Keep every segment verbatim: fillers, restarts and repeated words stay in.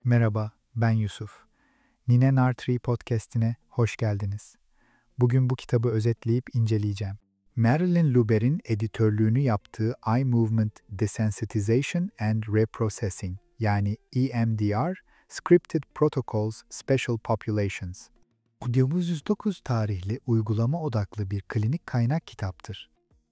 Merhaba, ben Yusuf. Nine Nartree podcast'ine hoş geldiniz. Bugün bu kitabı özetleyip inceleyeceğim. Marilyn Luber'in editörlüğünü yaptığı Eye Movement Desensitization and Reprocessing yani E M D R, Scripted Protocols Special Populations. bin dokuz yüz dokuz tarihli uygulama odaklı bir klinik kaynak kitaptır.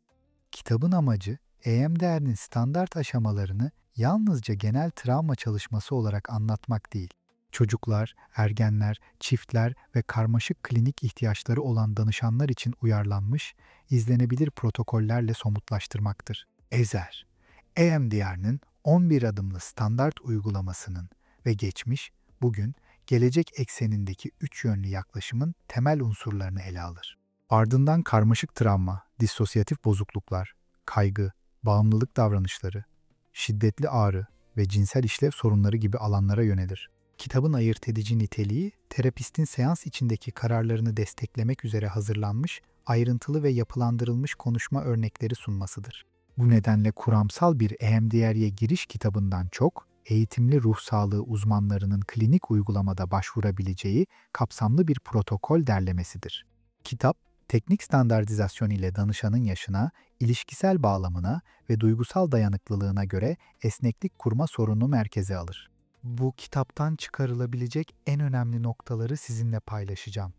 Kitabın amacı, E M D R'nin standart aşamalarını yalnızca genel travma çalışması olarak anlatmak değil, çocuklar, ergenler, çiftler ve karmaşık klinik ihtiyaçları olan danışanlar için uyarlanmış, izlenebilir protokollerle somutlaştırmaktır. Ezer, E M D R'nin on bir adımlı standart uygulamasının ve geçmiş, bugün, gelecek eksenindeki üç yönlü yaklaşımın temel unsurlarını ele alır. Ardından karmaşık travma, disosyatif bozukluklar, kaygı, bağımlılık davranışları, şiddetli ağrı ve cinsel işlev sorunları gibi alanlara yönelir. Kitabın ayırt edici niteliği, terapistin seans içindeki kararlarını desteklemek üzere hazırlanmış, ayrıntılı ve yapılandırılmış konuşma örnekleri sunmasıdır. Bu nedenle kuramsal bir E M D R'ye giriş kitabından çok, eğitimli ruh sağlığı uzmanlarının klinik uygulamada başvurabileceği kapsamlı bir protokol derlemesidir. Kitap, teknik standartizasyon ile danışanın yaşına, ilişkisel bağlamına ve duygusal dayanıklılığına göre esneklik kurma sorununu merkeze alır. Bu kitaptan çıkarılabilecek en önemli noktaları sizinle paylaşacağım.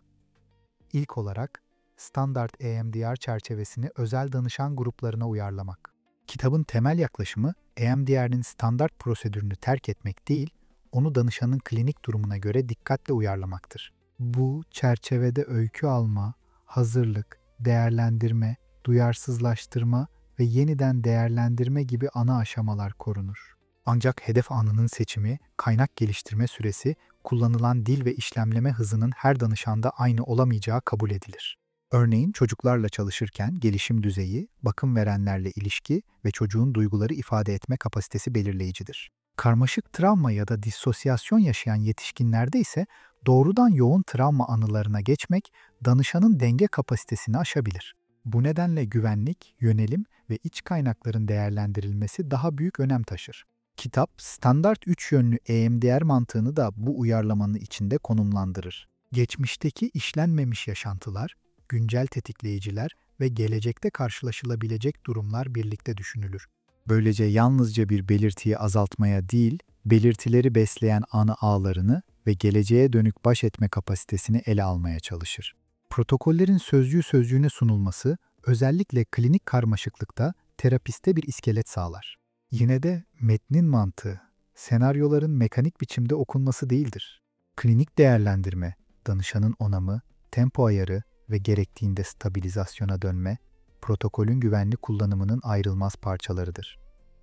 İlk olarak, standart E M D R çerçevesini özel danışan gruplarına uyarlamak. Kitabın temel yaklaşımı, E M D R'nin standart prosedürünü terk etmek değil, onu danışanın klinik durumuna göre dikkatle uyarlamaktır. Bu çerçevede öykü alma, hazırlık, değerlendirme, duyarsızlaştırma ve yeniden değerlendirme gibi ana aşamalar korunur. Ancak hedef anının seçimi, kaynak geliştirme süresi, kullanılan dil ve işlemleme hızının her danışanda aynı olamayacağı kabul edilir. Örneğin çocuklarla çalışırken gelişim düzeyi, bakım verenlerle ilişki ve çocuğun duyguları ifade etme kapasitesi belirleyicidir. Karmaşık travma ya da dissosyasyon yaşayan yetişkinlerde ise doğrudan yoğun travma anılarına geçmek danışanın denge kapasitesini aşabilir. Bu nedenle güvenlik, yönelim ve iç kaynakların değerlendirilmesi daha büyük önem taşır. Kitap, standart üç yönlü E M D R mantığını da bu uyarlamanın içinde konumlandırır. Geçmişteki işlenmemiş yaşantılar, güncel tetikleyiciler ve gelecekte karşılaşılabilecek durumlar birlikte düşünülür. Böylece yalnızca bir belirtiyi azaltmaya değil, belirtileri besleyen ana ağlarını ve geleceğe dönük baş etme kapasitesini ele almaya çalışır. Protokollerin sözcüğü sözcüğüne sunulması, özellikle klinik karmaşıklıkta terapiste bir iskelet sağlar. Yine de metnin mantığı, senaryoların mekanik biçimde okunması değildir. Klinik değerlendirme, danışanın onamı, tempo ayarı ve gerektiğinde stabilizasyona dönme, protokolün güvenli kullanımının ayrılmaz parçalarıdır.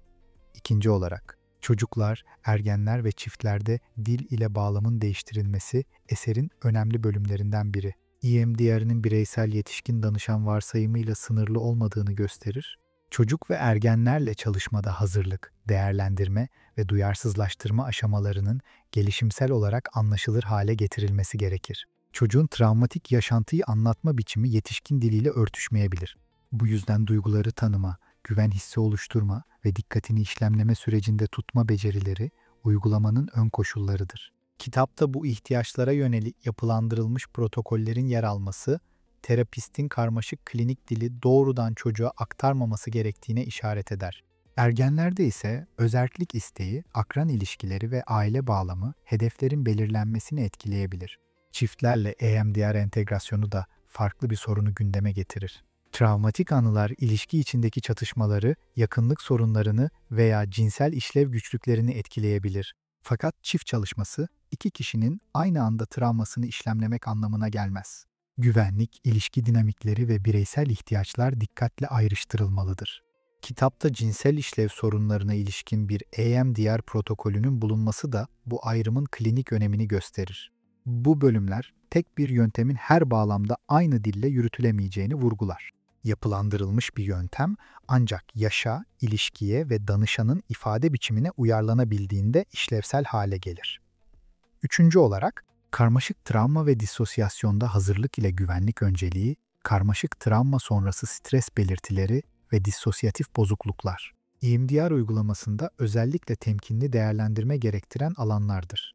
İkinci olarak, çocuklar, ergenler ve çiftlerde dil ile bağlamın değiştirilmesi eserin önemli bölümlerinden biri. E M D R'nin bireysel yetişkin danışan varsayımıyla sınırlı olmadığını gösterir. Çocuk ve ergenlerle çalışmada hazırlık, değerlendirme ve duyarsızlaştırma aşamalarının gelişimsel olarak anlaşılır hale getirilmesi gerekir. Çocuğun travmatik yaşantıyı anlatma biçimi yetişkin diliyle örtüşmeyebilir. Bu yüzden duyguları tanıma, güven hissi oluşturma ve dikkatini işlemleme sürecinde tutma becerileri uygulamanın ön koşullarıdır. Kitapta bu ihtiyaçlara yönelik yapılandırılmış protokollerin yer alması, terapistin karmaşık klinik dili doğrudan çocuğa aktarmaması gerektiğine işaret eder. Ergenlerde ise özerklik isteği, akran ilişkileri ve aile bağlamı hedeflerin belirlenmesini etkileyebilir. Çiftlerle E M D R entegrasyonu da farklı bir sorunu gündeme getirir. Travmatik anılar ilişki içindeki çatışmaları, yakınlık sorunlarını veya cinsel işlev güçlüklerini etkileyebilir. Fakat çift çalışması, iki kişinin aynı anda travmasını işlemlemek anlamına gelmez. Güvenlik, ilişki dinamikleri ve bireysel ihtiyaçlar dikkatle ayrıştırılmalıdır. Kitapta cinsel işlev sorunlarına ilişkin bir E M D R protokolünün bulunması da bu ayrımın klinik önemini gösterir. Bu bölümler, tek bir yöntemin her bağlamda aynı dille yürütülemeyeceğini vurgular. Yapılandırılmış bir yöntem ancak yaşa, ilişkiye ve danışanın ifade biçimine uyarlanabildiğinde işlevsel hale gelir. Üçüncü olarak, karmaşık travma ve disosyasyonda hazırlık ile güvenlik önceliği, karmaşık travma sonrası stres belirtileri ve disosyatif bozukluklar. E M D R uygulamasında özellikle temkinli değerlendirme gerektiren alanlardır.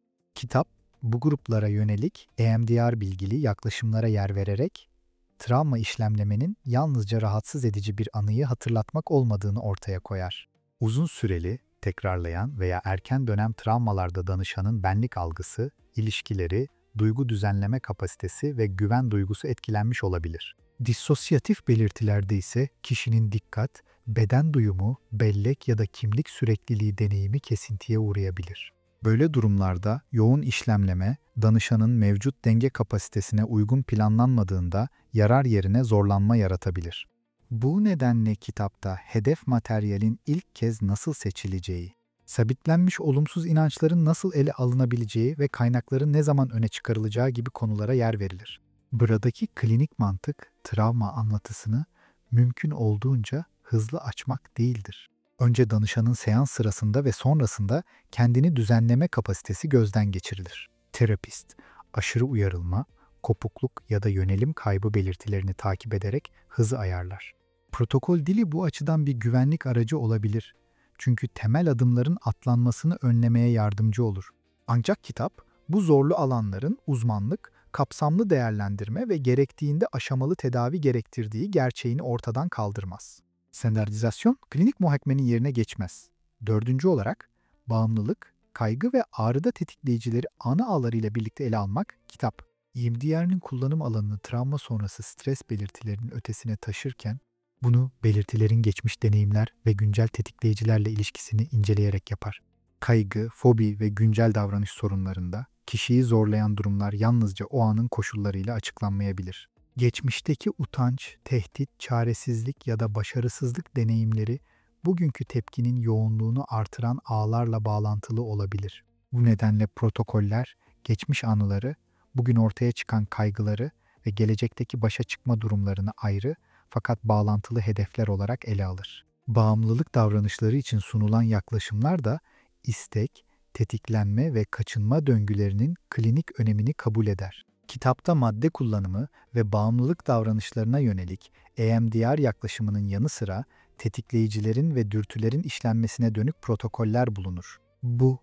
Kitap, bu gruplara yönelik E M D R bilgili yaklaşımlara yer vererek, travma işlemlemenin yalnızca rahatsız edici bir anıyı hatırlatmak olmadığını ortaya koyar. Uzun süreli, tekrarlayan veya erken dönem travmalarda danışanın benlik algısı, ilişkileri, duygu düzenleme kapasitesi ve güven duygusu etkilenmiş olabilir. Disosyatif belirtilerde ise kişinin dikkat, beden duyumu, bellek ya da kimlik sürekliliği deneyimi kesintiye uğrayabilir. Böyle durumlarda yoğun işlemleme, danışanın mevcut denge kapasitesine uygun planlanmadığında yarar yerine zorlanma yaratabilir. Bu nedenle kitapta hedef materyalin ilk kez nasıl seçileceği, sabitlenmiş olumsuz inançların nasıl ele alınabileceği ve kaynakların ne zaman öne çıkarılacağı gibi konulara yer verilir. Buradaki klinik mantık, travma anlatısını mümkün olduğunca hızlı açmak değildir. Önce danışanın seans sırasında ve sonrasında kendini düzenleme kapasitesi gözden geçirilir. Terapist, aşırı uyarılma, kopukluk ya da yönelim kaybı belirtilerini takip ederek hızı ayarlar. Protokol dili bu açıdan bir güvenlik aracı olabilir. Çünkü temel adımların atlanmasını önlemeye yardımcı olur. Ancak kitap, bu zorlu alanların uzmanlık, kapsamlı değerlendirme ve gerektiğinde aşamalı tedavi gerektirdiği gerçeğini ortadan kaldırmaz. Standartizasyon, klinik muhakemenin yerine geçmez. Dördüncü olarak, bağımlılık, kaygı ve ağrıda tetikleyicileri ana ağlarıyla birlikte ele almak kitap. E M D R'nin kullanım alanını travma sonrası stres belirtilerinin ötesine taşırken, bunu belirtilerin geçmiş deneyimler ve güncel tetikleyicilerle ilişkisini inceleyerek yapar. Kaygı, fobi ve güncel davranış sorunlarında kişiyi zorlayan durumlar yalnızca o anın koşullarıyla açıklanmayabilir. Geçmişteki utanç, tehdit, çaresizlik ya da başarısızlık deneyimleri bugünkü tepkinin yoğunluğunu artıran ağlarla bağlantılı olabilir. Bu nedenle protokoller, geçmiş anıları, bugün ortaya çıkan kaygıları ve gelecekteki başa çıkma durumlarını ayrı fakat bağlantılı hedefler olarak ele alır. Bağımlılık davranışları için sunulan yaklaşımlar da istek, tetiklenme ve kaçınma döngülerinin klinik önemini kabul eder. Kitapta madde kullanımı ve bağımlılık davranışlarına yönelik E M D R yaklaşımının yanı sıra tetikleyicilerin ve dürtülerin işlenmesine dönük protokoller bulunur. Bu,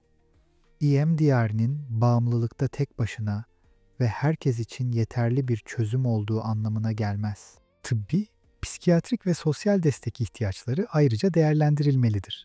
E M D R'nin bağımlılıkta tek başına ve herkes için yeterli bir çözüm olduğu anlamına gelmez. Tıbbi, psikiyatrik ve sosyal destek ihtiyaçları ayrıca değerlendirilmelidir.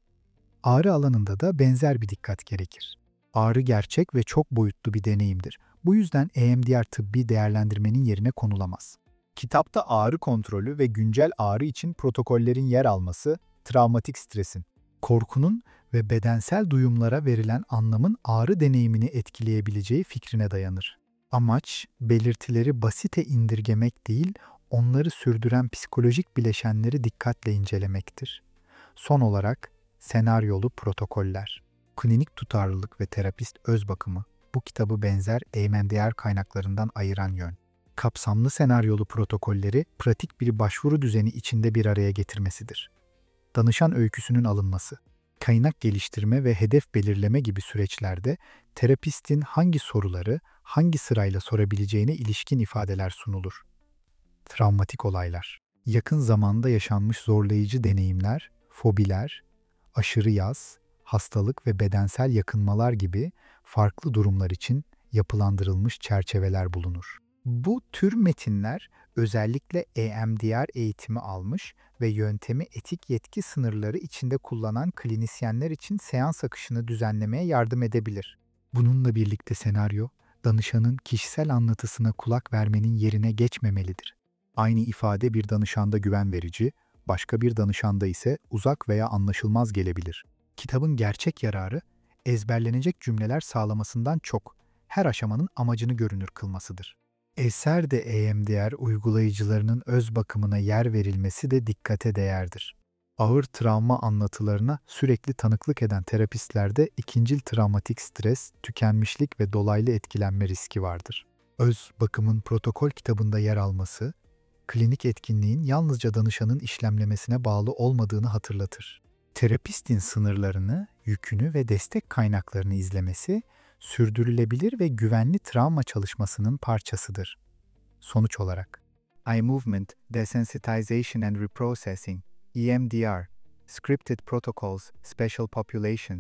Ağrı alanında da benzer bir dikkat gerekir. Ağrı gerçek ve çok boyutlu bir deneyimdir. Bu yüzden E M D R tıbbi değerlendirmenin yerine konulamaz. Kitapta ağrı kontrolü ve güncel ağrı için protokollerin yer alması, travmatik stresin, korkunun ve bedensel duyumlara verilen anlamın ağrı deneyimini etkileyebileceği fikrine dayanır. Amaç, belirtileri basite indirgemek değil, onları sürdüren psikolojik bileşenleri dikkatle incelemektir. Son olarak, senaryolu protokoller. Klinik tutarlılık ve terapist öz bakımı bu kitabı benzer E M D R kaynaklarından ayıran yön. Kapsamlı senaryolu protokolleri pratik bir başvuru düzeni içinde bir araya getirmesidir. Danışan öyküsünün alınması, kaynak geliştirme ve hedef belirleme gibi süreçlerde terapistin hangi soruları hangi sırayla sorabileceğine ilişkin ifadeler sunulur. Travmatik olaylar, yakın zamanda yaşanmış zorlayıcı deneyimler, fobiler, aşırı yas, hastalık ve bedensel yakınmalar gibi farklı durumlar için yapılandırılmış çerçeveler bulunur. Bu tür metinler özellikle E M D R eğitimi almış ve yöntemi etik yetki sınırları içinde kullanan klinisyenler için seans akışını düzenlemeye yardım edebilir. Bununla birlikte senaryo, danışanın kişisel anlatısına kulak vermenin yerine geçmemelidir. Aynı ifade bir danışanda güven verici, başka bir danışanda ise uzak veya anlaşılmaz gelebilir. Kitabın gerçek yararı, ezberlenecek cümleler sağlamasından çok, her aşamanın amacını görünür kılmasıdır. Eserde E M D R uygulayıcılarının öz bakımına yer verilmesi de dikkate değerdir. Ağır travma anlatılarına sürekli tanıklık eden terapistlerde ikincil travmatik stres, tükenmişlik ve dolaylı etkilenme riski vardır. Öz bakımın protokol kitabında yer alması, klinik etkinliğin yalnızca danışanın işlemlemesine bağlı olmadığını hatırlatır. Terapistin sınırlarını, yükünü ve destek kaynaklarını izlemesi, sürdürülebilir ve güvenli travma çalışmasının parçasıdır. Sonuç olarak, Eye Movement, Desensitization and Reprocessing, E M D R, Scripted Protocols, Special Populations,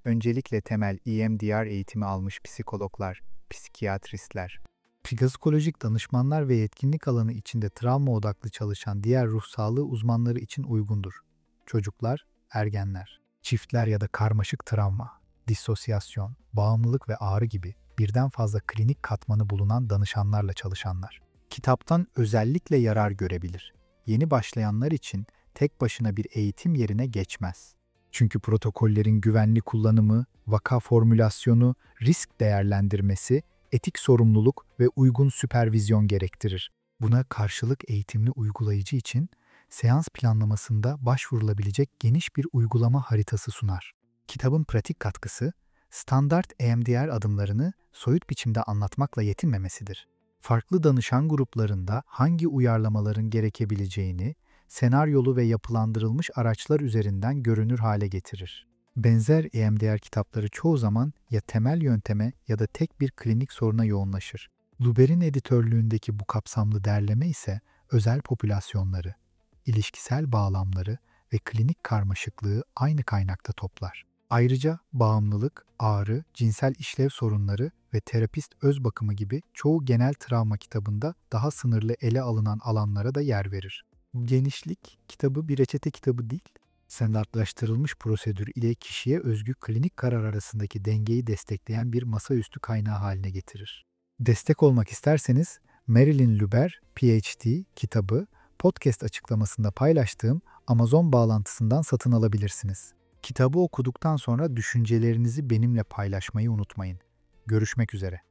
Öncelikle temel E M D R eğitimi almış psikologlar, psikiyatristler, psikolojik danışmanlar ve yetkinlik alanı içinde travma odaklı çalışan diğer ruh sağlığı uzmanları için uygundur. Çocuklar, ergenler, çiftler ya da karmaşık travma, disosyasyon, bağımlılık ve ağrı gibi birden fazla klinik katmanı bulunan danışanlarla çalışanlar. Kitaptan özellikle yarar görebilir. Yeni başlayanlar için tek başına bir eğitim yerine geçmez. Çünkü protokollerin güvenli kullanımı, vaka formülasyonu, risk değerlendirmesi, etik sorumluluk ve uygun süpervizyon gerektirir. Buna karşılık eğitimli uygulayıcı için seans planlamasında başvurulabilecek geniş bir uygulama haritası sunar. Kitabın pratik katkısı, standart E M D R adımlarını soyut biçimde anlatmakla yetinmemesidir. Farklı danışan gruplarında hangi uyarlamaların gerekebileceğini, senaryolu ve yapılandırılmış araçlar üzerinden görünür hale getirir. Benzer E M D R kitapları çoğu zaman ya temel yönteme ya da tek bir klinik soruna yoğunlaşır. Luber'in editörlüğündeki bu kapsamlı derleme ise özel popülasyonları, ilişkisel bağlamları ve klinik karmaşıklığı aynı kaynakta toplar. Ayrıca bağımlılık, ağrı, cinsel işlev sorunları ve terapist öz bakımı gibi çoğu genel travma kitabında daha sınırlı ele alınan alanlara da yer verir. Bu genişlik kitabı bir reçete kitabı değil, standartlaştırılmış prosedür ile kişiye özgü klinik karar arasındaki dengeyi destekleyen bir masaüstü kaynağı haline getirir. Destek olmak isterseniz Marilyn Luber, P H D kitabı podcast açıklamasında paylaştığım Amazon bağlantısından satın alabilirsiniz. Kitabı okuduktan sonra düşüncelerinizi benimle paylaşmayı unutmayın. Görüşmek üzere.